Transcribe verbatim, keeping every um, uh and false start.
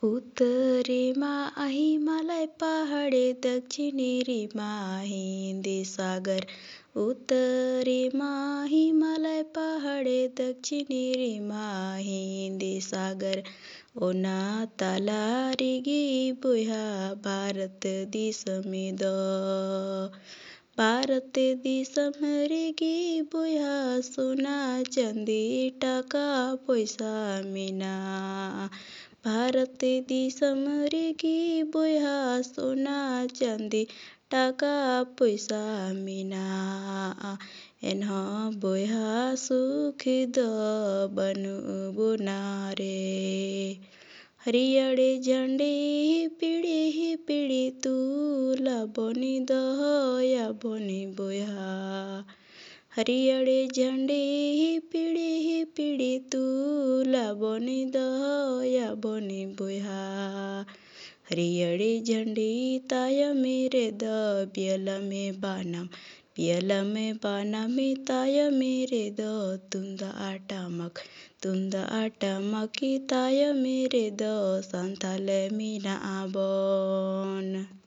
उत्तरेमा हिमालय पहाडे दक्षिणेमा हिंदी सागर उत्तरेमा हिमालय पहाडे दक्षिणेमा हिंदी सागर ओना तलारिगी बुहा भारत दिसमिद भारत दिसम रेगी बुहा सोना चांदी टाका पैसा मीना भारत दिसम रेगी बुहा सोना चांदी टाका पैसा मीना एनह बुहा सुख द बनु बुनारे हरियाड़े झंडे ही पीड़ी ही पीड़ी तूला बनी दया बनी बुहा हरियाड़े झंडे ही पीड़ी ही पीड़ी तूला बनी दया बनी बुहा हरियाड़े झंडे ताया मेरे द पियला में बानम पियला में बाना में ताया मेरे द तुंदा आटा मक तुंदा आटा मकी ताया मेरे द संथाले मीना आबन।